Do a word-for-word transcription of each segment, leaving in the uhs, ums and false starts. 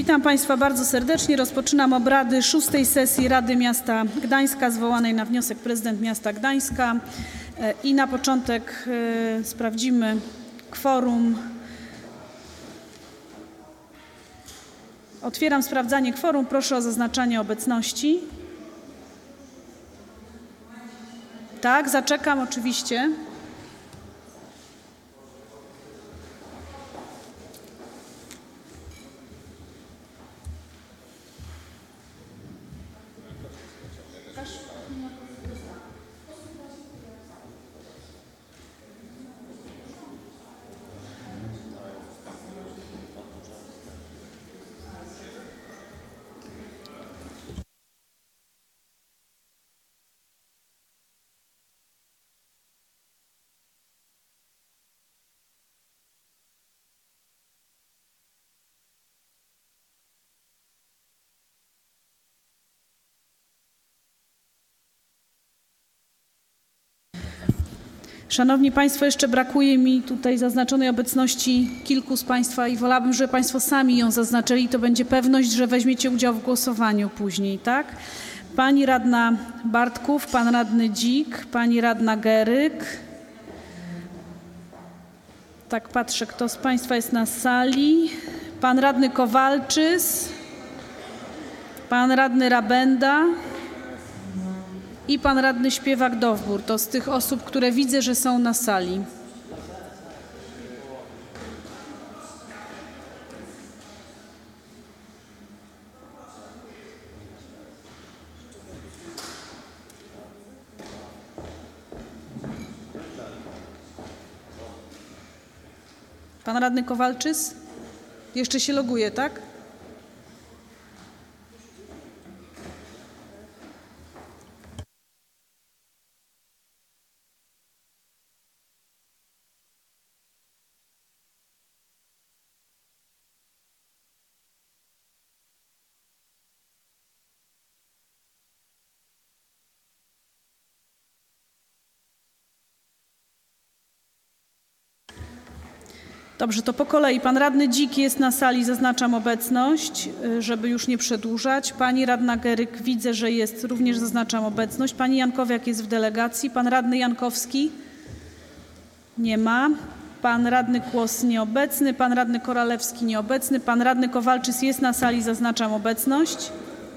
Witam Państwa bardzo serdecznie. Rozpoczynam obrady szóstej sesji Rady Miasta Gdańska zwołanej na wniosek prezydent miasta Gdańska i na początek sprawdzimy kworum. Otwieram sprawdzanie kworum. Proszę o zaznaczanie obecności. Tak, zaczekam oczywiście. Szanowni Państwo, jeszcze brakuje mi tutaj zaznaczonej obecności kilku z Państwa i wolałabym, żeby Państwo sami ją zaznaczyli. To będzie pewność, że weźmiecie udział w głosowaniu później, tak? Pani radna Bartków, pan radny Dzik, pani radna Geryk. Tak patrzę, kto z Państwa jest na sali. Pan radny Kowalczys, pan radny Rabenda i pan radny Śpiewak-Dowbór. To z tych osób, które widzę, że są na sali. Pan radny Kowalczys? Jeszcze się loguje, tak? Dobrze, to po kolei. Pan radny Dzik jest na sali, zaznaczam obecność, żeby już nie przedłużać. Pani radna Geryk widzę, że jest, również zaznaczam obecność. Pani Jankowiak jest w delegacji. Pan radny Jankowski nie ma. Pan radny Kłos nieobecny. Pan radny Koralewski nieobecny. Pan radny Kowalczys jest na sali, zaznaczam obecność.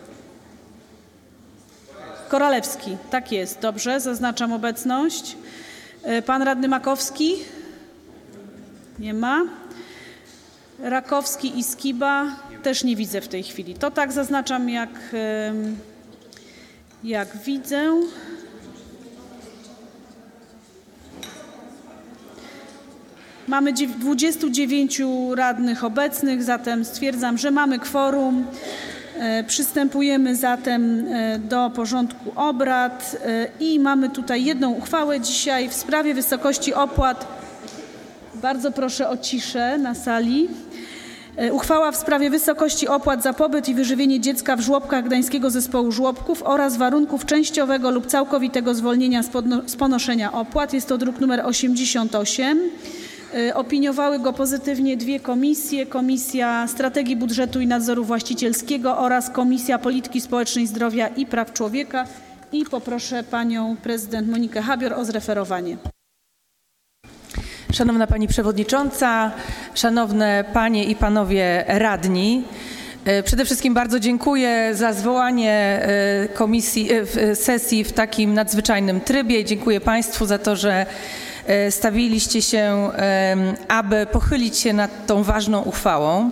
Koralewski, tak jest, dobrze, zaznaczam obecność. Pan radny Makowski? Nie ma. Rakowski i Skiba też nie widzę w tej chwili. To tak zaznaczam, jak, jak widzę. Mamy dwudziestu dziewięciu radnych obecnych, zatem stwierdzam, że mamy kworum. Przystępujemy zatem do porządku obrad i mamy tutaj jedną uchwałę dzisiaj w sprawie wysokości opłat. Bardzo proszę o ciszę na sali. Uchwała w sprawie wysokości opłat za pobyt i wyżywienie dziecka w żłobkach Gdańskiego Zespołu Żłobków oraz warunków częściowego lub całkowitego zwolnienia z ponoszenia opłat. Jest to druk nr osiemdziesiąt osiem. Opiniowały go pozytywnie dwie komisje. Komisja Strategii Budżetu i Nadzoru Właścicielskiego oraz Komisja Polityki Społecznej, Zdrowia i Praw Człowieka. I poproszę panią prezydent Monikę Habior o zreferowanie. Szanowna Pani Przewodnicząca, szanowne Panie i Panowie Radni, przede wszystkim bardzo dziękuję za zwołanie komisji, sesji w takim nadzwyczajnym trybie. Dziękuję Państwu za to, że stawiliście się, aby pochylić się nad tą ważną uchwałą.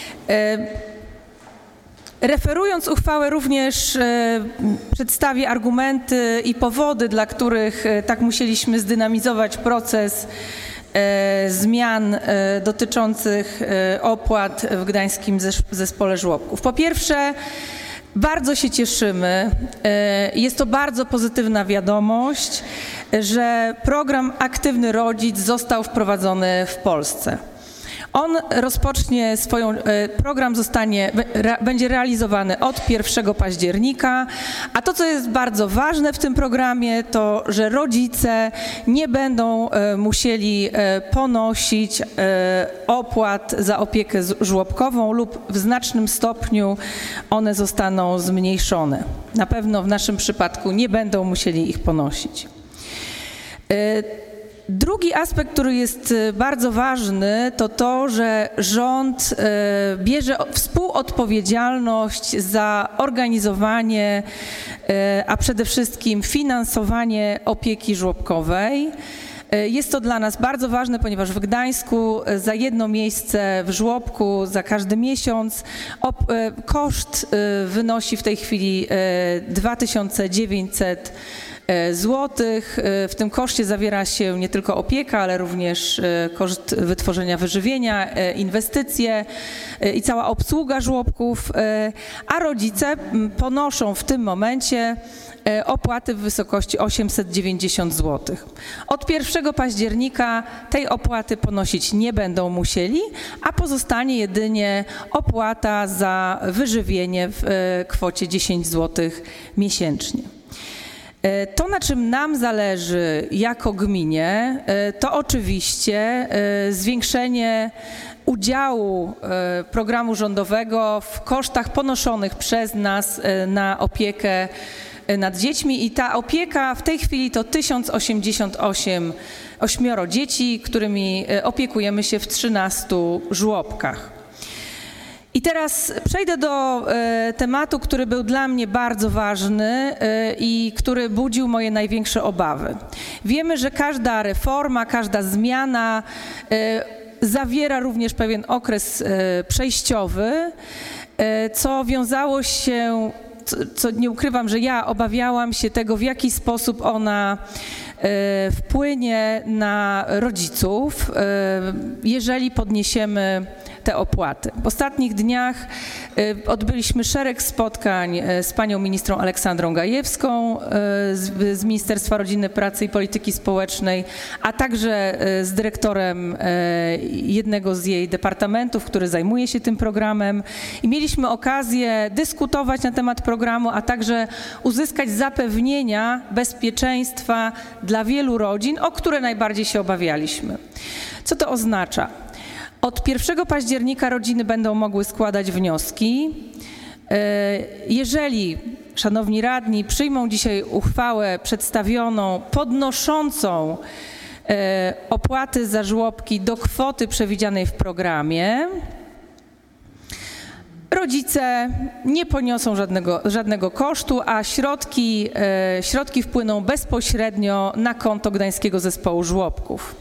Referując uchwałę również przedstawię argumenty i powody, dla których tak musieliśmy zdynamizować proces zmian dotyczących opłat w Gdańskim Zespole Żłobków. Po pierwsze, bardzo się cieszymy, jest to bardzo pozytywna wiadomość, że program Aktywny Rodzic został wprowadzony w Polsce. On rozpocznie swoją, program zostanie, będzie realizowany od pierwszego października, a to, co jest bardzo ważne w tym programie, to, że rodzice nie będą musieli ponosić opłat za opiekę żłobkową lub w znacznym stopniu one zostaną zmniejszone. Na pewno w naszym przypadku nie będą musieli ich ponosić. Drugi aspekt, który jest bardzo ważny, to to, że rząd bierze współodpowiedzialność za organizowanie, a przede wszystkim finansowanie opieki żłobkowej. Jest to dla nas bardzo ważne, ponieważ w Gdańsku za jedno miejsce w żłobku za każdy miesiąc koszt wynosi w tej chwili dwa tysiące dziewięćset złotych. W tym koszcie zawiera się nie tylko opieka, ale również koszt wytworzenia wyżywienia, inwestycje i cała obsługa żłobków, a rodzice ponoszą w tym momencie opłaty w wysokości osiemset dziewięćdziesiąt złotych. Od pierwszego października tej opłaty ponosić nie będą musieli, a pozostanie jedynie opłata za wyżywienie w kwocie dziesięć złotych miesięcznie. To, na czym nam zależy jako gminie, to oczywiście zwiększenie udziału programu rządowego w kosztach ponoszonych przez nas na opiekę nad dziećmi i ta opieka w tej chwili to tysiąc osiemdziesiąt osiem ośmioro dzieci, którymi opiekujemy się w trzynastu żłobkach. I teraz przejdę do e, tematu, który był dla mnie bardzo ważny e, i który budził moje największe obawy. Wiemy, że każda reforma, każda zmiana e, zawiera również pewien okres e, przejściowy, e, co wiązało się, co, co nie ukrywam, że ja obawiałam się tego, w jaki sposób ona e, wpłynie na rodziców, e, jeżeli podniesiemy te opłaty. W ostatnich dniach odbyliśmy szereg spotkań z panią ministrą Aleksandrą Gajewską z, z Ministerstwa Rodziny, Pracy i Polityki Społecznej, a także z dyrektorem jednego z jej departamentów, który zajmuje się tym programem i mieliśmy okazję dyskutować na temat programu, a także uzyskać zapewnienia bezpieczeństwa dla wielu rodzin, o które najbardziej się obawialiśmy. Co to oznacza? Od pierwszego października rodziny będą mogły składać wnioski. Jeżeli szanowni radni przyjmą dzisiaj uchwałę przedstawioną podnoszącą opłaty za żłobki do kwoty przewidzianej w programie, rodzice nie poniosą żadnego, żadnego kosztu, a środki, środki wpłyną bezpośrednio na konto Gdańskiego Zespołu Żłobków.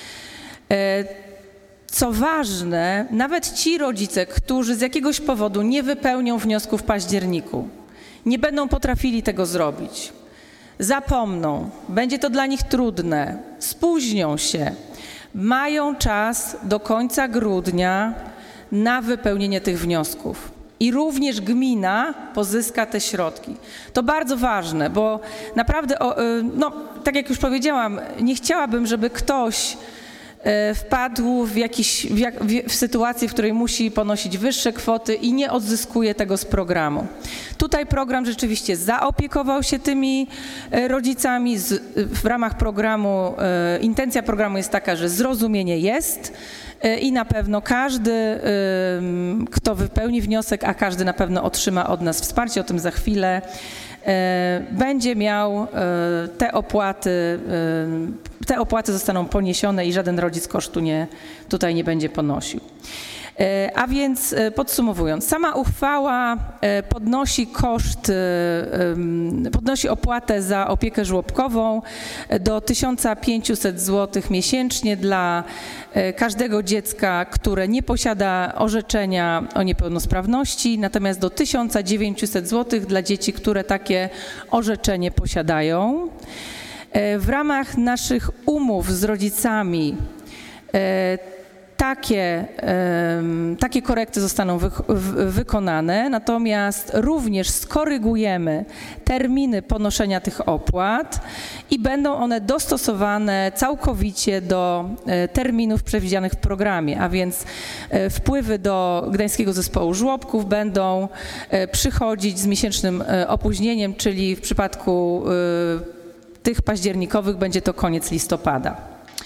Co ważne, nawet ci rodzice, którzy z jakiegoś powodu nie wypełnią wniosku w październiku, nie będą potrafili tego zrobić, zapomną, będzie to dla nich trudne, spóźnią się, mają czas do końca grudnia na wypełnienie tych wniosków. I również gmina pozyska te środki. To bardzo ważne, bo naprawdę, no, tak jak już powiedziałam, nie chciałabym, żeby ktoś wpadł w, jakiś, w, jak, w, w sytuację, w której musi ponosić wyższe kwoty i nie odzyskuje tego z programu. Tutaj program rzeczywiście zaopiekował się tymi rodzicami. Z, w ramach programu, intencja programu jest taka, że zrozumienie jest i na pewno każdy, kto wypełni wniosek, a każdy na pewno otrzyma od nas wsparcie, o tym za chwilę, będzie miał te opłaty, te opłaty zostaną poniesione i żaden rodzic kosztu nie, tutaj nie będzie ponosił. A więc podsumowując, sama uchwała podnosi koszt, podnosi opłatę za opiekę żłobkową do tysiąc pięćset złotych miesięcznie dla każdego dziecka, które nie posiada orzeczenia o niepełnosprawności, natomiast do tysiąc dziewięćset złotych dla dzieci, które takie orzeczenie posiadają. W ramach naszych umów z rodzicami Takie, takie korekty zostaną wy, wykonane, natomiast również skorygujemy terminy ponoszenia tych opłat i będą one dostosowane całkowicie do terminów przewidzianych w programie, a więc wpływy do Gdańskiego Zespołu Żłobków będą przychodzić z miesięcznym opóźnieniem, czyli w przypadku tych październikowych będzie to koniec listopada.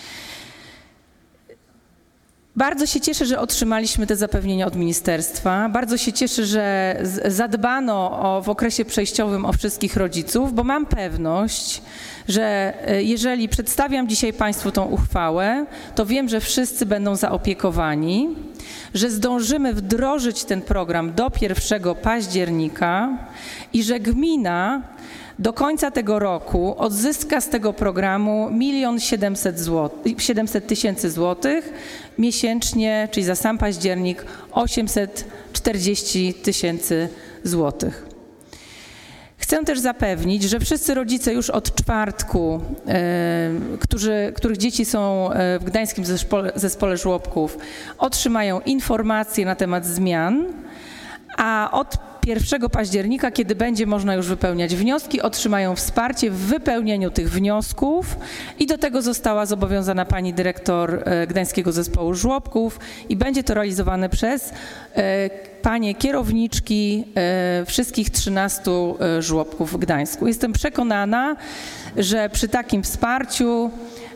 Bardzo się cieszę, że otrzymaliśmy te zapewnienia od ministerstwa. Bardzo się cieszę, że zadbano o, w okresie przejściowym o wszystkich rodziców, bo mam pewność, że jeżeli przedstawiam dzisiaj Państwu tą uchwałę, to wiem, że wszyscy będą zaopiekowani, że zdążymy wdrożyć ten program do pierwszego października i że gmina do końca tego roku odzyska z tego programu milion siedemset tysięcy złotych miesięcznie, czyli za sam październik osiemset czterdzieści tysięcy złotych. Chcę też zapewnić, że wszyscy rodzice już od czwartku, e, którzy, których dzieci są w Gdańskim Zespole, Zespole Żłobków, otrzymają informacje na temat zmian, a od pierwszego października, kiedy będzie można już wypełniać wnioski, otrzymają wsparcie w wypełnieniu tych wniosków i do tego została zobowiązana pani dyrektor Gdańskiego Zespołu Żłobków i będzie to realizowane przez panie kierowniczki wszystkich trzynastu żłobków w Gdańsku. Jestem przekonana, że przy takim wsparciu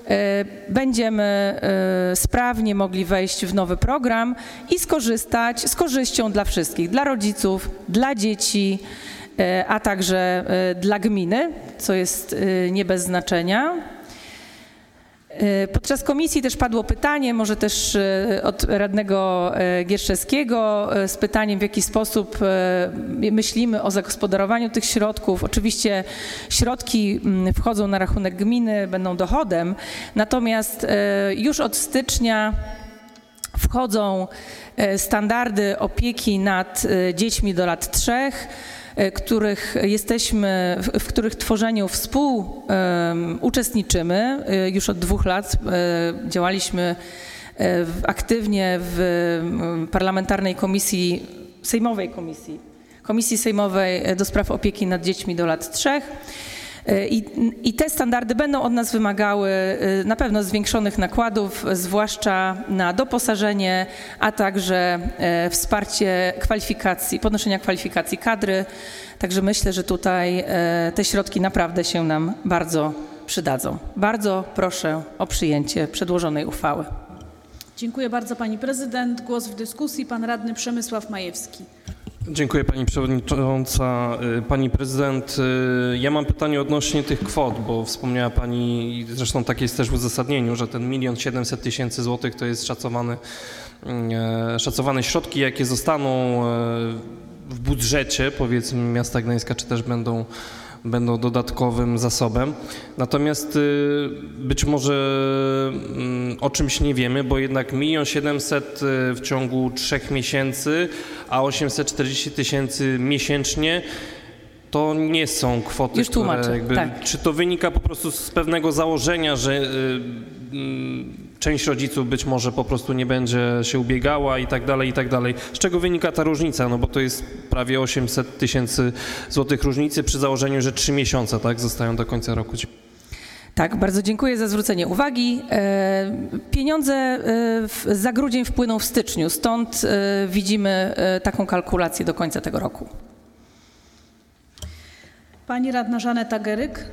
będziemy sprawnie mogli wejść w nowy program i skorzystać z korzyścią dla wszystkich, dla rodziców, dla dzieci, a także dla gminy, co jest nie bez znaczenia. Podczas komisji też padło pytanie, może też od radnego Gierszewskiego, z pytaniem, w jaki sposób myślimy o zagospodarowaniu tych środków. Oczywiście środki wchodzą na rachunek gminy, będą dochodem, natomiast już od stycznia wchodzą standardy opieki nad dziećmi do lat trzech, których jesteśmy, w których tworzeniu współuczestniczymy. Już od dwóch lat działaliśmy aktywnie w parlamentarnej komisji, sejmowej komisji, komisji sejmowej do spraw opieki nad dziećmi do lat trzech. I, I te standardy będą od nas wymagały na pewno zwiększonych nakładów, zwłaszcza na doposażenie, a także wsparcie kwalifikacji, podnoszenia kwalifikacji kadry. Także myślę, że tutaj te środki naprawdę się nam bardzo przydadzą. Bardzo proszę o przyjęcie przedłożonej uchwały. Dziękuję bardzo pani prezydent. Głos w dyskusji pan radny Przemysław Majewski. Dziękuję pani przewodnicząca. Pani prezydent, ja mam pytanie odnośnie tych kwot, bo wspomniała pani, zresztą tak jest też w uzasadnieniu, że ten milion siedemset tysięcy złotych to jest szacowany, szacowane środki, jakie zostaną w budżecie, powiedzmy, miasta Gdańska, czy też będą będą dodatkowym zasobem. Natomiast być może o czymś nie wiemy, bo jednak milion siedemset w ciągu trzech miesięcy, a osiemset czterdzieści tysięcy miesięcznie to nie są kwoty, Już tłumaczę, które jakby, tak. Czy to wynika po prostu z pewnego założenia, że y, y, część rodziców być może po prostu nie będzie się ubiegała i tak dalej, i tak dalej. Z czego wynika ta różnica? No bo to jest prawie osiemset tysięcy złotych różnicy przy założeniu, że trzy miesiące, tak, zostają do końca roku. Tak, bardzo dziękuję za zwrócenie uwagi. Pieniądze za grudzień wpłyną w styczniu, stąd widzimy taką kalkulację do końca tego roku. Pani radna Żaneta Geryk.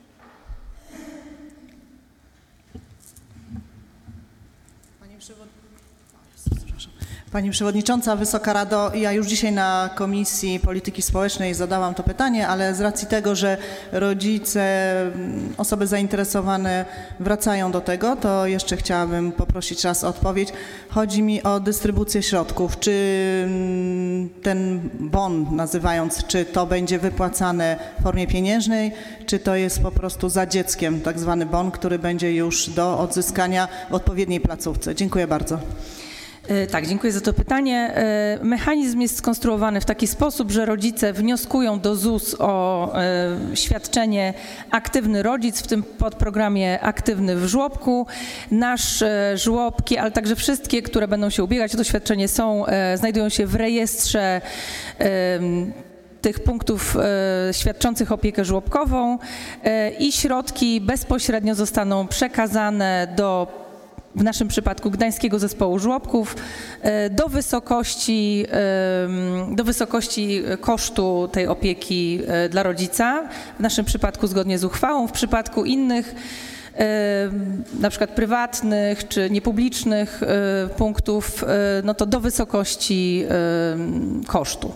Pani Przewodnicząca, Wysoka Rado, ja już dzisiaj na Komisji Polityki Społecznej zadałam to pytanie, ale z racji tego, że rodzice, osoby zainteresowane wracają do tego, to jeszcze chciałabym poprosić raz o odpowiedź. Chodzi mi o dystrybucję środków. Czy ten bon, nazywając, czy to będzie wypłacane w formie pieniężnej, czy to jest po prostu za dzieckiem, tak zwany bon, który będzie już do odzyskania w odpowiedniej placówce? Dziękuję bardzo. E, Tak, dziękuję za to pytanie. E, Mechanizm jest skonstruowany w taki sposób, że rodzice wnioskują do Z U S o e, świadczenie Aktywny Rodzic, w tym podprogramie Aktywny w żłobku. Nasze żłobki, ale także wszystkie, które będą się ubiegać o to świadczenie, są, e, znajdują się w rejestrze e, tych punktów e, świadczących opiekę żłobkową e, i środki bezpośrednio zostaną przekazane do, w naszym przypadku, Gdańskiego Zespołu Żłobków e, do wysokości, e, do wysokości kosztu tej opieki e, dla rodzica, w naszym przypadku zgodnie z uchwałą, w przypadku innych e, na przykład prywatnych czy niepublicznych e, punktów, e, no to do wysokości e, kosztu.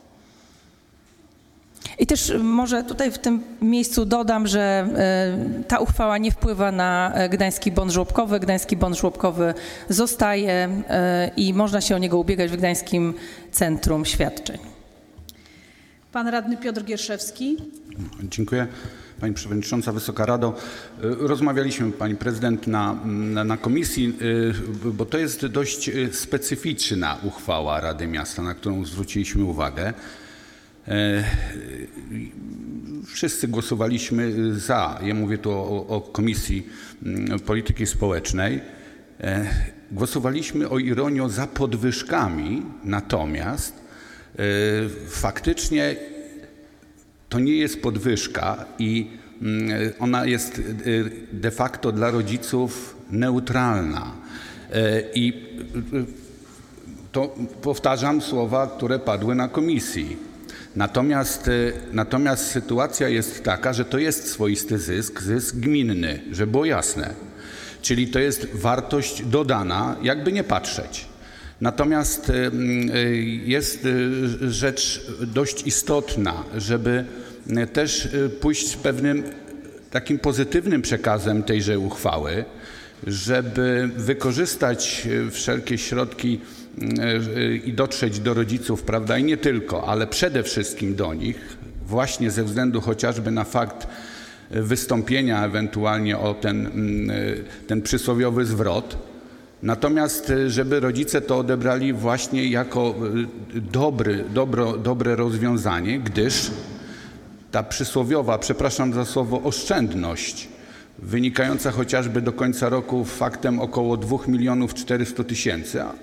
I też może tutaj w tym miejscu dodam, że e, ta uchwała nie wpływa na Gdański Bon Żłobkowy. Gdański Bon Żłobkowy zostaje e, i można się o niego ubiegać w Gdańskim Centrum Świadczeń. Pan radny Piotr Gierszewski. Dziękuję. Pani Przewodnicząca, Wysoka Rado. Rozmawialiśmy, Pani Prezydent, na, na, na komisji, bo to jest dość specyficzna uchwała Rady Miasta, na którą zwróciliśmy uwagę. Wszyscy głosowaliśmy za. Ja mówię tu o, o Komisji Polityki Społecznej. Głosowaliśmy, o ironio, za podwyżkami, natomiast faktycznie to nie jest podwyżka i ona jest de facto dla rodziców neutralna. I to powtarzam słowa, które padły na komisji. Natomiast, natomiast sytuacja jest taka, że to jest swoisty zysk, zysk gminny, żeby było jasne. Czyli to jest wartość dodana, jakby nie patrzeć. Natomiast jest rzecz dość istotna, żeby też pójść z pewnym takim pozytywnym przekazem tejże uchwały, żeby wykorzystać wszelkie środki i dotrzeć do rodziców, prawda, i nie tylko, ale przede wszystkim do nich, właśnie ze względu chociażby na fakt wystąpienia ewentualnie o ten, ten przysłowiowy zwrot. Natomiast żeby rodzice to odebrali właśnie jako dobry, dobro, dobre rozwiązanie, gdyż ta przysłowiowa, przepraszam za słowo, oszczędność wynikająca chociażby do końca roku faktem około dwóch milionów czterystu tysięcy, a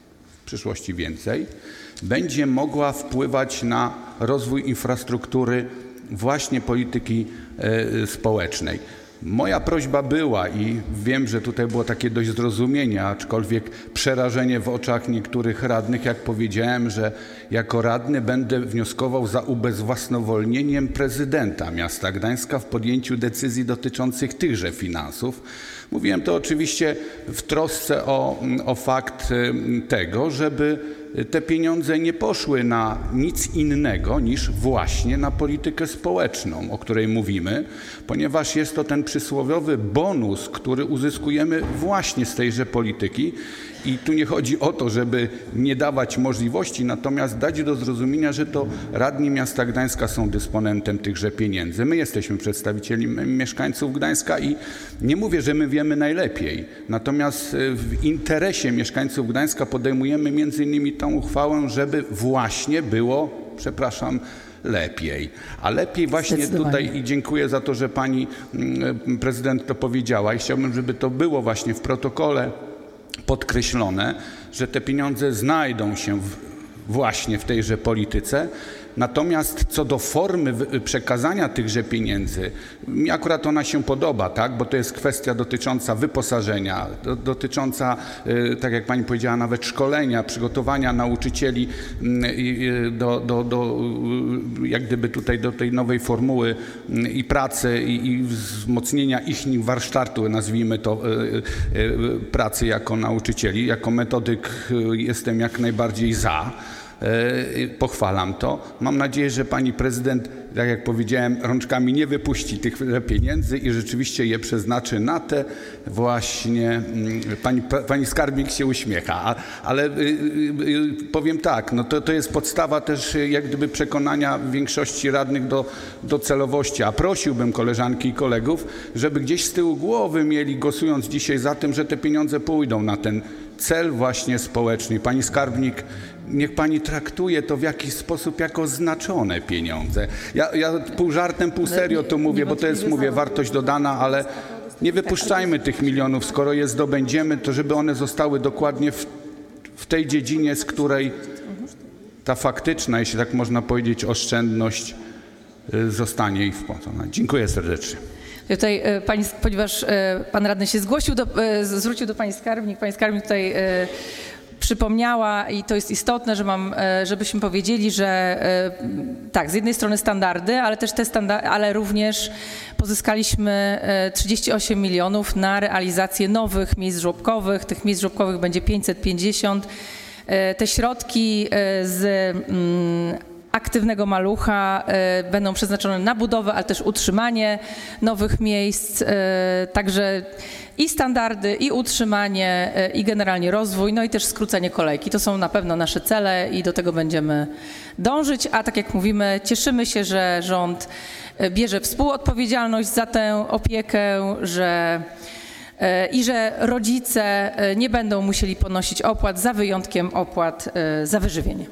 w przyszłości więcej, będzie mogła wpływać na rozwój infrastruktury właśnie polityki e, społecznej. Moja prośba była i wiem, że tutaj było takie dość zrozumienie, aczkolwiek przerażenie w oczach niektórych radnych, jak powiedziałem, że jako radny będę wnioskował za ubezwłasnowolnieniem prezydenta miasta Gdańska w podjęciu decyzji dotyczących tychże finansów. Mówiłem to oczywiście w trosce o, o fakt tego, żeby te pieniądze nie poszły na nic innego niż właśnie na politykę społeczną, o której mówimy, ponieważ jest to ten przysłowiowy bonus, który uzyskujemy właśnie z tejże polityki. I tu nie chodzi o to, żeby nie dawać możliwości, natomiast dać do zrozumienia, że to radni miasta Gdańska są dysponentem tychże pieniędzy. My jesteśmy przedstawicielami mieszkańców Gdańska i nie mówię, że my wiemy najlepiej. Natomiast w interesie mieszkańców Gdańska podejmujemy między innymi tą uchwałę, żeby właśnie było, przepraszam, lepiej. A lepiej właśnie tutaj i dziękuję za to, że pani prezydent to powiedziała i chciałbym, żeby to było właśnie w protokole podkreślone, że te pieniądze znajdą się w, właśnie w tejże polityce. Natomiast co do formy przekazania tychże pieniędzy, mi akurat ona się podoba, tak? Bo to jest kwestia dotycząca wyposażenia, do, dotycząca, y, tak jak pani powiedziała, nawet szkolenia, przygotowania nauczycieli y, do, do, do, y, jak gdyby tutaj do tej nowej formuły y, i pracy i, i wzmocnienia ich warsztatu, nazwijmy to, y, y, pracy jako nauczycieli. Jako metodyk y, jestem jak najbardziej za. Pochwalam to. Mam nadzieję, że pani prezydent, tak jak powiedziałem, rączkami nie wypuści tych pieniędzy i rzeczywiście je przeznaczy na te właśnie, pani, pani skarbnik się uśmiecha, ale powiem tak, no to, to jest podstawa też jak gdyby przekonania większości radnych do, do celowości, a prosiłbym koleżanki i kolegów, żeby gdzieś z tyłu głowy mieli, głosując dzisiaj za tym, że te pieniądze pójdą na ten cel właśnie społeczny. Pani skarbnik, niech pani traktuje to w jakiś sposób jako oznaczone pieniądze. Ja, ja pół żartem, pół serio to mówię, bo to jest, mówię, wartość dodana, ale nie wypuszczajmy tych milionów. Skoro je zdobędziemy, to żeby one zostały dokładnie w, w tej dziedzinie, z której ta faktyczna, jeśli tak można powiedzieć, oszczędność zostanie ich wpłacona. Dziękuję serdecznie. Tutaj pani, ponieważ pan radny się zgłosił, do, zwrócił do pani skarbnik, pani skarbnik tutaj przypomniała i to jest istotne, że mam, żebyśmy powiedzieli, że tak, z jednej strony standardy, ale też te standardy, ale również pozyskaliśmy trzydzieści osiem milionów na realizację nowych miejsc żłobkowych. Tych miejsc żłobkowych będzie pięćset pięćdziesiąt. Te środki z aktywnego malucha będą przeznaczone na budowę, ale też utrzymanie nowych miejsc, także i standardy, i utrzymanie, i generalnie rozwój, no i też skrócenie kolejki. To są na pewno nasze cele i do tego będziemy dążyć, a tak jak mówimy, cieszymy się, że rząd bierze współodpowiedzialność za tę opiekę, że i że rodzice nie będą musieli ponosić opłat za wyjątkiem opłat za wyżywienie.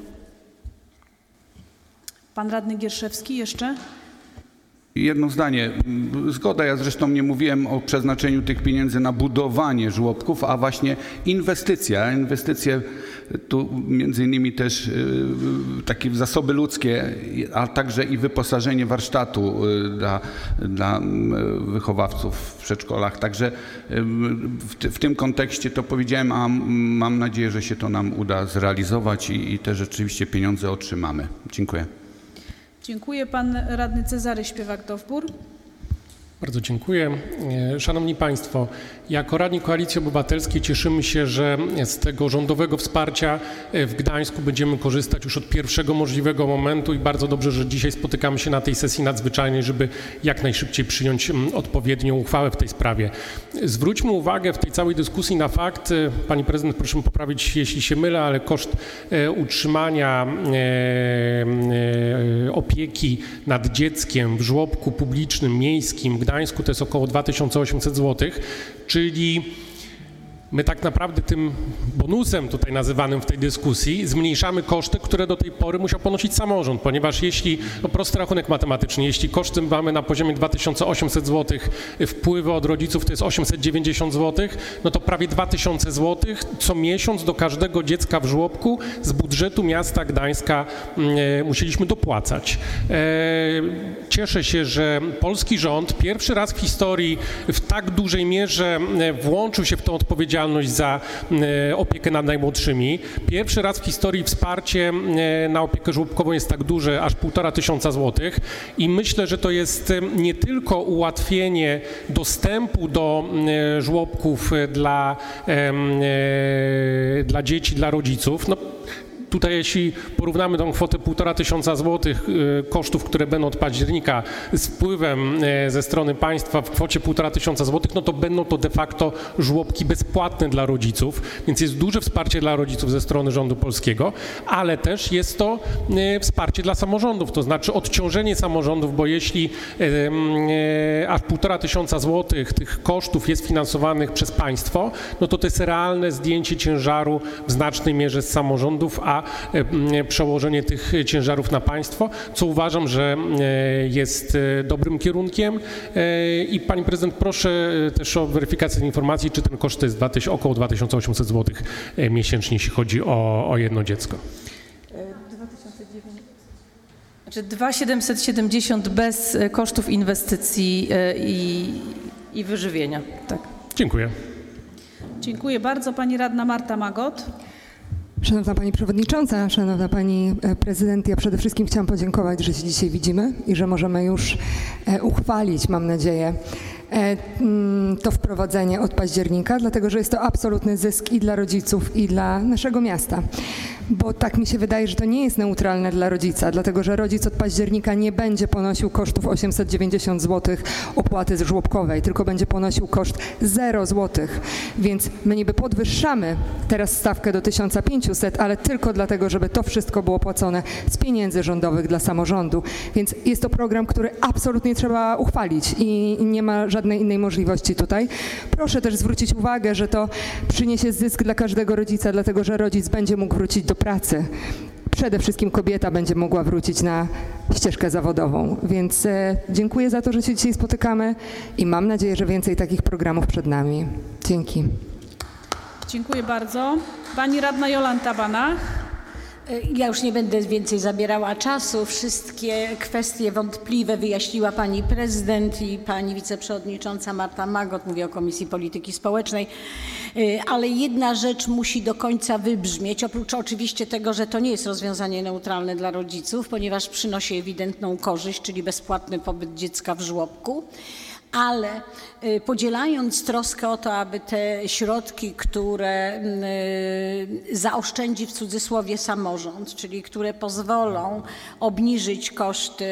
Pan radny Gierszewski jeszcze? Jedno zdanie. Zgoda, ja zresztą nie mówiłem o przeznaczeniu tych pieniędzy na budowanie żłobków, a właśnie inwestycja. Inwestycje tu między innymi też takie zasoby ludzkie, a także i wyposażenie warsztatu dla, dla wychowawców w przedszkolach. Także w, w tym kontekście to powiedziałem, a mam nadzieję, że się to nam uda zrealizować i, i te rzeczywiście pieniądze otrzymamy. Dziękuję. Dziękuję. Pan radny Cezary Śpiewak-Dowbór. Bardzo dziękuję. Szanowni Państwo, jako radni Koalicji Obywatelskiej cieszymy się, że z tego rządowego wsparcia w Gdańsku będziemy korzystać już od pierwszego możliwego momentu i bardzo dobrze, że dzisiaj spotykamy się na tej sesji nadzwyczajnej, żeby jak najszybciej przyjąć odpowiednią uchwałę w tej sprawie. Zwróćmy uwagę w tej całej dyskusji na fakt, pani prezydent, proszę mnie poprawić, jeśli się mylę, ale koszt utrzymania opieki nad dzieckiem w żłobku publicznym, miejskim w Gdańsku to jest około dwa tysiące osiemset złotych, czyli my tak naprawdę tym bonusem tutaj nazywanym w tej dyskusji zmniejszamy koszty, które do tej pory musiał ponosić samorząd, ponieważ jeśli, no prosty rachunek matematyczny, jeśli koszty mamy na poziomie dwa tysiące osiemset złotych, wpływy od rodziców to jest osiemset dziewięćdziesiąt złotych, no to prawie dwa tysiące złotych co miesiąc do każdego dziecka w żłobku z budżetu miasta Gdańska e, musieliśmy dopłacać. E, cieszę się, że polski rząd pierwszy raz w historii w tak dużej mierze włączył się w tę odpowiedzialność za opiekę nad najmłodszymi. Pierwszy raz w historii wsparcie na opiekę żłobkową jest tak duże, aż półtora tysiąca złotych i myślę, że to jest nie tylko ułatwienie dostępu do żłobków dla, dla dzieci, dla rodziców. No, tutaj jeśli porównamy tą kwotę półtora tysiąca złotych kosztów, które będą od października z wpływem ze strony państwa w kwocie półtora tysiąca złotych, no to będą to de facto żłobki bezpłatne dla rodziców, więc jest duże wsparcie dla rodziców ze strony rządu polskiego, ale też jest to wsparcie dla samorządów, to znaczy odciążenie samorządów, bo jeśli aż półtora tysiąca złotych tych kosztów jest finansowanych przez państwo, no to to jest realne zdjęcie ciężaru w znacznej mierze z samorządów, a przełożenie tych ciężarów na państwo, co uważam, że jest dobrym kierunkiem. I pani prezydent, proszę też o weryfikację informacji, czy ten koszt to jest około dwa tysiące osiemset złotych miesięcznie, jeśli chodzi o, o jedno dziecko. Znaczy dwa tysiące siedemset siedemdziesiąt bez kosztów inwestycji i, i wyżywienia. Tak. Dziękuję. Dziękuję bardzo. Pani radna Marta Magot. Szanowna Pani Przewodnicząca, Szanowna Pani Prezydent, ja przede wszystkim chciałam podziękować, że się dzisiaj widzimy i że możemy już uchwalić, mam nadzieję, to wprowadzenie od października, dlatego że jest to absolutny zysk i dla rodziców, i dla naszego miasta. bo tak mi się wydaje, że to nie jest neutralne dla rodzica, dlatego że rodzic od października nie będzie ponosił kosztów osiemset dziewięćdziesiąt złotych opłaty żłobkowej, tylko będzie ponosił koszt zero złotych. Więc my niby podwyższamy teraz stawkę do tysiąc pięćset, ale tylko dlatego, żeby to wszystko było płacone z pieniędzy rządowych dla samorządu. Więc jest to program, który absolutnie trzeba uchwalić i nie ma żadnej innej możliwości tutaj. Proszę też zwrócić uwagę, że to przyniesie zysk dla każdego rodzica, dlatego że rodzic będzie mógł wrócić do pracy. Przede wszystkim kobieta będzie mogła wrócić na ścieżkę zawodową. Więc e, dziękuję za to, że się dzisiaj spotykamy i mam nadzieję, że więcej takich programów przed nami. Dzięki. Dziękuję bardzo. Pani radna Jolanta Banach. Ja już nie będę więcej zabierała czasu. Wszystkie kwestie wątpliwe wyjaśniła pani prezydent i pani wiceprzewodnicząca Marta Magot, mówię o Komisji Polityki Społecznej, ale jedna rzecz musi do końca wybrzmieć, oprócz oczywiście tego, że to nie jest rozwiązanie neutralne dla rodziców, ponieważ przynosi ewidentną korzyść, czyli bezpłatny pobyt dziecka w żłobku. Ale podzielając troskę o to, aby te środki, które zaoszczędzi w cudzysłowie samorząd, czyli które pozwolą obniżyć koszty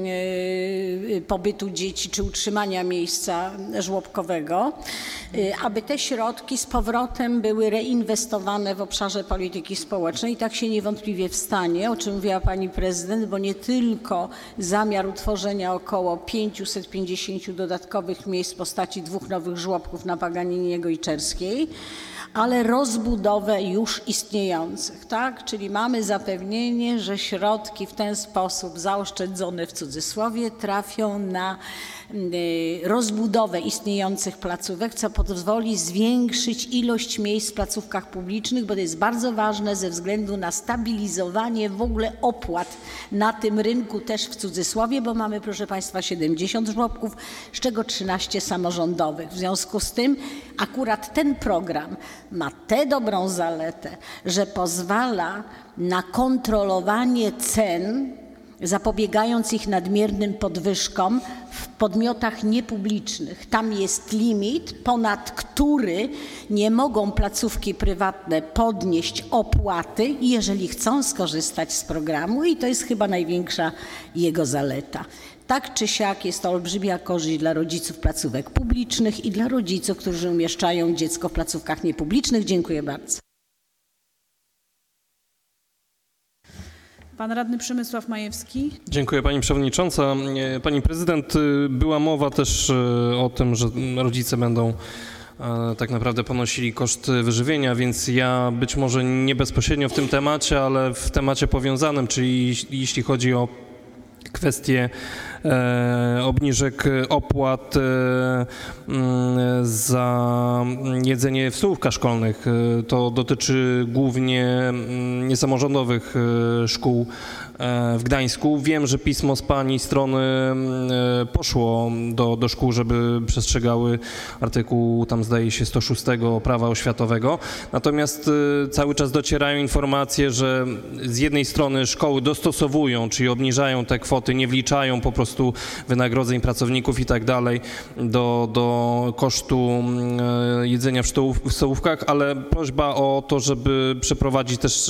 pobytu dzieci czy utrzymania miejsca żłobkowego, aby te środki z powrotem były reinwestowane w obszarze polityki społecznej. I tak się niewątpliwie stanie, o czym mówiła pani prezydent, bo nie tylko zamiar utworzenia około pięćset pięćdziesiąt dodatkowych miejsc w postaci dwóch nowych żłobków na Paganini i Czerskiej, ale rozbudowę już istniejących, tak? Czyli mamy zapewnienie, że środki w ten sposób zaoszczędzone w cudzysłowie trafią na rozbudowę istniejących placówek, co pozwoli zwiększyć ilość miejsc w placówkach publicznych, bo to jest bardzo ważne ze względu na stabilizowanie w ogóle opłat na tym rynku też w cudzysłowie, bo mamy, proszę państwa, siedemdziesiąt żłobków, z czego trzynaście samorządowych. W związku z tym akurat ten program ma tę dobrą zaletę, że pozwala na kontrolowanie cen, zapobiegając ich nadmiernym podwyżkom w podmiotach niepublicznych. Tam jest limit, ponad który nie mogą placówki prywatne podnieść opłaty, jeżeli chcą skorzystać z programu, i to jest chyba największa jego zaleta. Tak czy siak jest to olbrzymia korzyść dla rodziców placówek publicznych i dla rodziców, którzy umieszczają dziecko w placówkach niepublicznych. Dziękuję bardzo. Pan radny Przemysław Majewski. Dziękuję pani przewodnicząca. Pani prezydent, była mowa też o tym, że rodzice będą tak naprawdę ponosili koszt wyżywienia, więc ja być może nie bezpośrednio w tym temacie, ale w temacie powiązanym, czyli jeśli chodzi o kwestie e, obniżek opłat e, za jedzenie w stołówkach szkolnych. To dotyczy głównie niesamorządowych szkół w Gdańsku. Wiem, że pismo z pani strony poszło do, do szkół, żeby przestrzegały artykułu, tam zdaje się, sto sześć prawa oświatowego. Natomiast cały czas docierają informacje, że z jednej strony szkoły dostosowują, czyli obniżają te kwoty, nie wliczają po prostu wynagrodzeń pracowników i tak dalej do, do kosztu jedzenia w, stołów, w stołówkach, ale prośba o to, żeby przeprowadzić też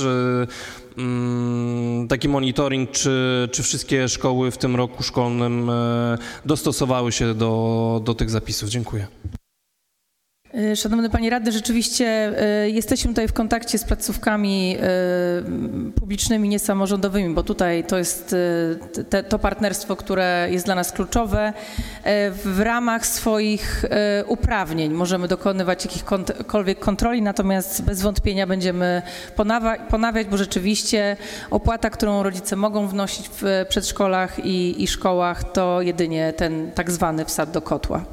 taki monitoring, czy, czy wszystkie szkoły w tym roku szkolnym dostosowały się do, do tych zapisów. Dziękuję. Szanowny Panie Radny, rzeczywiście jesteśmy tutaj w kontakcie z placówkami publicznymi, niesamorządowymi, bo tutaj to jest te, to partnerstwo, które jest dla nas kluczowe. W ramach swoich uprawnień możemy dokonywać jakichkolwiek kontroli, natomiast bez wątpienia będziemy ponawiać, bo rzeczywiście opłata, którą rodzice mogą wnosić w przedszkolach i, i szkołach, to jedynie ten tak zwany wsad do kotła.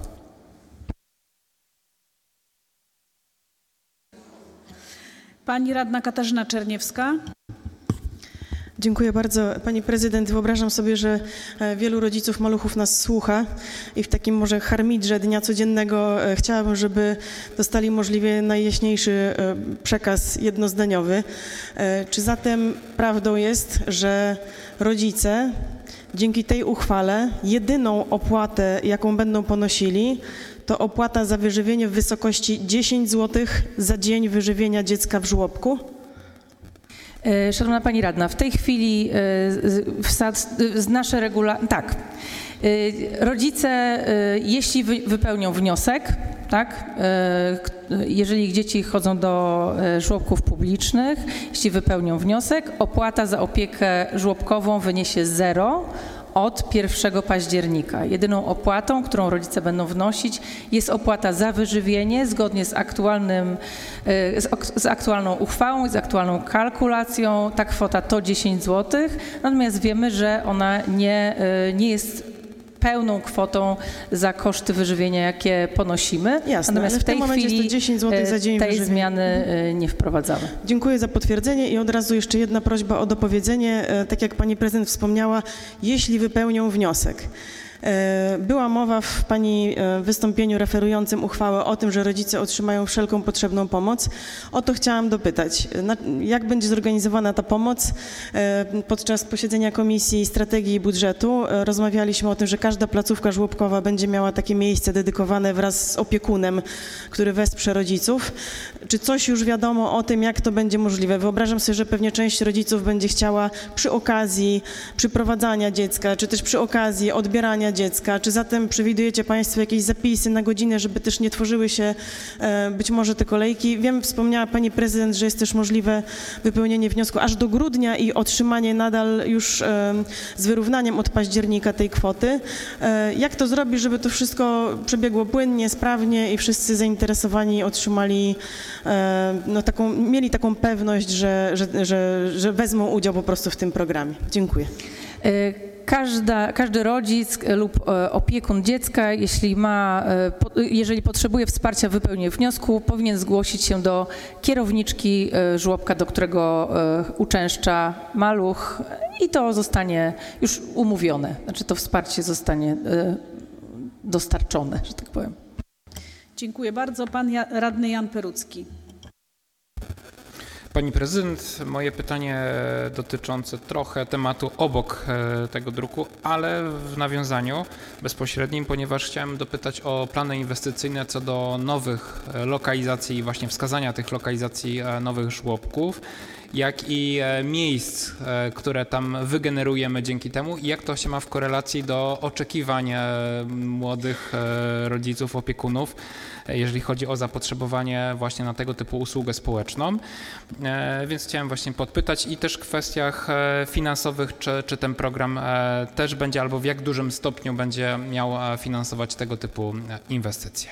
Pani radna Katarzyna Czerniewska. Dziękuję bardzo. Pani prezydent, wyobrażam sobie, że wielu rodziców maluchów nas słucha i w takim może harmidrze dnia codziennego chciałabym, żeby dostali możliwie najjaśniejszy przekaz jednozdaniowy. Czy zatem prawdą jest, że rodzice dzięki tej uchwale jedyną opłatę, jaką będą ponosili, to opłata za wyżywienie w wysokości dziesięć złotych za dzień wyżywienia dziecka w żłobku? Szanowna Pani Radna, w tej chwili z nasze regula... Tak. Rodzice, jeśli wypełnią wniosek, tak, jeżeli ich dzieci chodzą do żłobków publicznych, jeśli wypełnią wniosek, opłata za opiekę żłobkową wyniesie zero od pierwszego października. Jedyną opłatą, którą rodzice będą wnosić, jest opłata za wyżywienie zgodnie z, aktualnym, z, z aktualną uchwałą i z aktualną kalkulacją. Ta kwota to dziesięć złotych, natomiast wiemy, że ona nie, nie jest pełną kwotą za koszty wyżywienia, jakie ponosimy. Jasne, natomiast ale w tej w tym momencie chwili jest to dziesięć złotych za dzień tej wyżywienia. zmiany nie wprowadzamy. Dziękuję za potwierdzenie i od razu jeszcze jedna prośba o dopowiedzenie. Tak jak pani prezydent wspomniała, jeśli wypełnią wniosek. Była mowa w pani wystąpieniu referującym uchwałę o tym, że rodzice otrzymają wszelką potrzebną pomoc. O to chciałam dopytać. Jak będzie zorganizowana ta pomoc? Podczas posiedzenia Komisji Strategii i Budżetu rozmawialiśmy o tym, że każda placówka żłobkowa będzie miała takie miejsce dedykowane wraz z opiekunem, który wesprze rodziców. Czy coś już wiadomo o tym, jak to będzie możliwe? Wyobrażam sobie, że pewnie część rodziców będzie chciała przy okazji przyprowadzania dziecka, czy też przy okazji odbierania dziecka. Czy zatem przewidujecie Państwo jakieś zapisy na godzinę, żeby też nie tworzyły się e, być może te kolejki? Wiem, wspomniała Pani Prezydent, że jest też możliwe wypełnienie wniosku aż do grudnia i otrzymanie nadal już e, z wyrównaniem od października tej kwoty. E, jak to zrobić, żeby to wszystko przebiegło płynnie, sprawnie i wszyscy zainteresowani otrzymali e, no, taką, mieli taką pewność, że, że, że, że wezmą udział po prostu w tym programie? Dziękuję. Każda, każdy rodzic lub opiekun dziecka, jeśli ma, jeżeli potrzebuje wsparcia w wypełnieniu wniosku, powinien zgłosić się do kierowniczki żłobka, do którego uczęszcza maluch i to zostanie już umówione. Znaczy to wsparcie zostanie dostarczone, że tak powiem. Dziękuję bardzo. Pan radny Jan Perucki. Pani prezydent, moje pytanie dotyczące trochę tematu obok tego druku, ale w nawiązaniu bezpośrednim, ponieważ chciałem dopytać o plany inwestycyjne co do nowych lokalizacji i właśnie wskazania tych lokalizacji nowych żłobków, jak i miejsc, które tam wygenerujemy dzięki temu i jak to się ma w korelacji do oczekiwań młodych rodziców, opiekunów, jeżeli chodzi o zapotrzebowanie właśnie na tego typu usługę społeczną. Więc chciałem właśnie podpytać i też w kwestiach finansowych, czy, czy ten program też będzie albo w jak dużym stopniu będzie miał finansować tego typu inwestycje.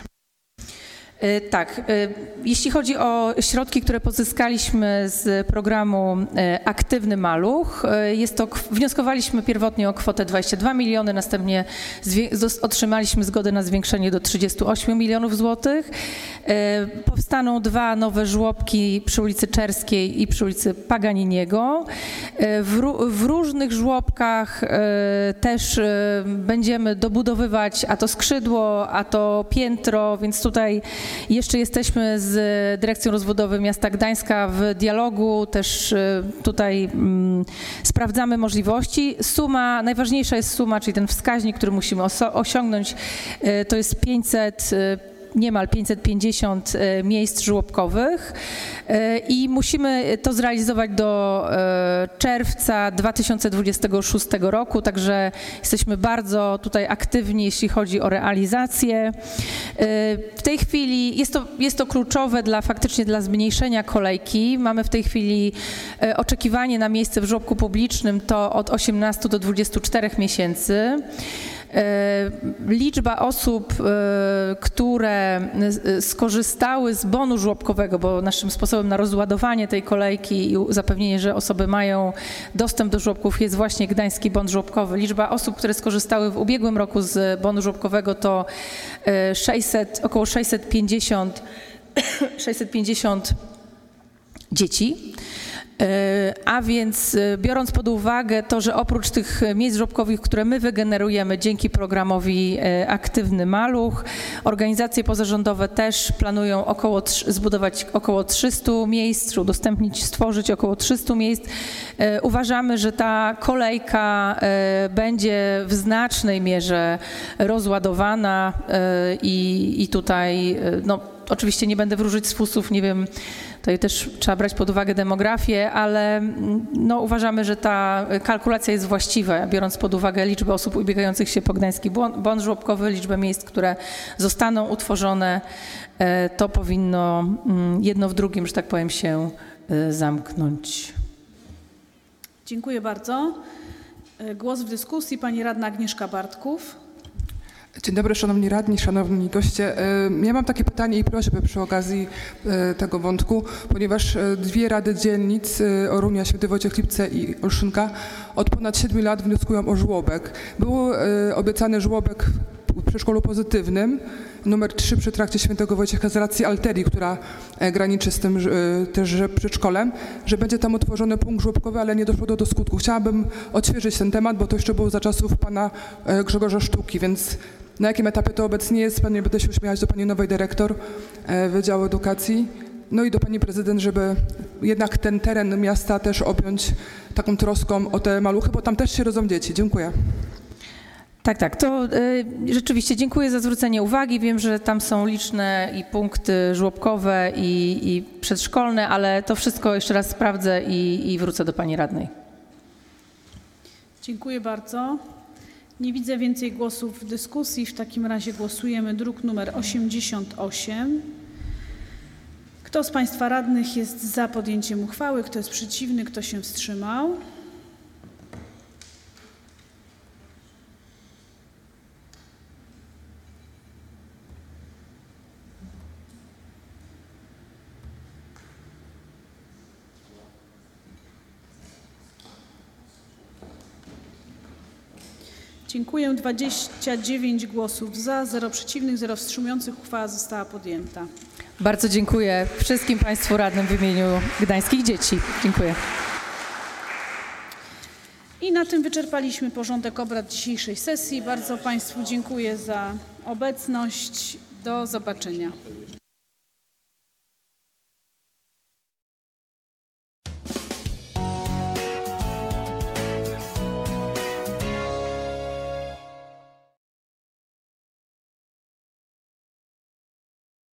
Tak, jeśli chodzi o środki, które pozyskaliśmy z programu Aktywny Maluch, jest to, wnioskowaliśmy pierwotnie o kwotę dwadzieścia dwa miliony, następnie otrzymaliśmy zgodę na zwiększenie do trzydziestu ośmiu milionów złotych. Powstaną dwa nowe żłobki przy ulicy Czerskiej i przy ulicy Paganiniego. W, w różnych żłobkach też będziemy dobudowywać a to skrzydło, a to piętro, więc tutaj jeszcze jesteśmy z Dyrekcją Rozbudowy Miasta Gdańska w dialogu, też tutaj mm, sprawdzamy możliwości. Suma, najważniejsza jest suma, czyli ten wskaźnik, który musimy osiągnąć, to jest pięćset, niemal pięćset pięćdziesiąt miejsc żłobkowych i musimy to zrealizować do czerwca dwa tysiące dwudziestego szóstego roku, także jesteśmy bardzo tutaj aktywni, jeśli chodzi o realizację. W tej chwili jest to, jest to kluczowe dla faktycznie dla zmniejszenia kolejki. Mamy w tej chwili oczekiwanie na miejsce w żłobku publicznym to od osiemnastu do dwudziestu czterech miesięcy. Liczba osób, które skorzystały z bonu żłobkowego, bo naszym sposobem na rozładowanie tej kolejki i zapewnienie, że osoby mają dostęp do żłobków jest właśnie Gdański Bon Żłobkowy. Liczba osób, które skorzystały w ubiegłym roku z bonu żłobkowego to sześćset, około sześćset pięćdziesiąt, sześćset pięćdziesiąt dzieci. A więc biorąc pod uwagę to, że oprócz tych miejsc żłobkowych, które my wygenerujemy dzięki programowi Aktywny Maluch, organizacje pozarządowe też planują około, zbudować około trzysta miejsc, czy udostępnić, stworzyć około trzysta miejsc. Uważamy, że ta kolejka będzie w znacznej mierze rozładowana i, i tutaj no, oczywiście nie będę wróżyć z fusów, nie wiem, tutaj też trzeba brać pod uwagę demografię, ale no, uważamy, że ta kalkulacja jest właściwa, biorąc pod uwagę liczbę osób ubiegających się po Gdański Bon żłobkowy, liczbę miejsc, które zostaną utworzone, to powinno jedno w drugim, że tak powiem, się zamknąć. Dziękuję bardzo. Głos w dyskusji pani radna Agnieszka Bartków. Dzień dobry, szanowni radni, szanowni goście. Ja mam takie pytanie i prośbę przy okazji tego wątku, ponieważ dwie rady dzielnic, Orunia, Święty Wojciech Lipce i Olszynka, od ponad siedmiu lat wnioskują o żłobek. Był obiecany żłobek w przedszkolu pozytywnym, numer trzy przy trakcie Świętego Wojciecha z racji Alterii, która graniczy z tym też przedszkolem, że będzie tam utworzony punkt żłobkowy, ale nie doszło do, do skutku. Chciałabym odświeżyć ten temat, bo to jeszcze było za czasów pana Grzegorza Sztuki, więc na jakim etapie to obecnie jest? Pani, będę się uśmiechać do pani nowej dyrektor Wydziału Edukacji, no i do pani prezydent, żeby jednak ten teren miasta też objąć taką troską o te maluchy, bo tam też się rodzą dzieci. Dziękuję. Tak, tak, to y, rzeczywiście dziękuję za zwrócenie uwagi. Wiem, że tam są liczne i punkty żłobkowe i, i przedszkolne, ale to wszystko jeszcze raz sprawdzę i, i wrócę do pani radnej. Dziękuję bardzo. Nie widzę więcej głosów w dyskusji. W takim razie głosujemy druk numer osiemdziesiąt osiem. Kto z państwa radnych jest za podjęciem uchwały? Kto jest przeciwny? Kto się wstrzymał? Dziękuję. dwadzieścia dziewięć głosów za, zero przeciwnych, zero wstrzymujących. Uchwała została podjęta. Bardzo dziękuję wszystkim państwu radnym w imieniu gdańskich dzieci. Dziękuję. I na tym wyczerpaliśmy porządek obrad dzisiejszej sesji. Bardzo państwu dziękuję za obecność. Do zobaczenia.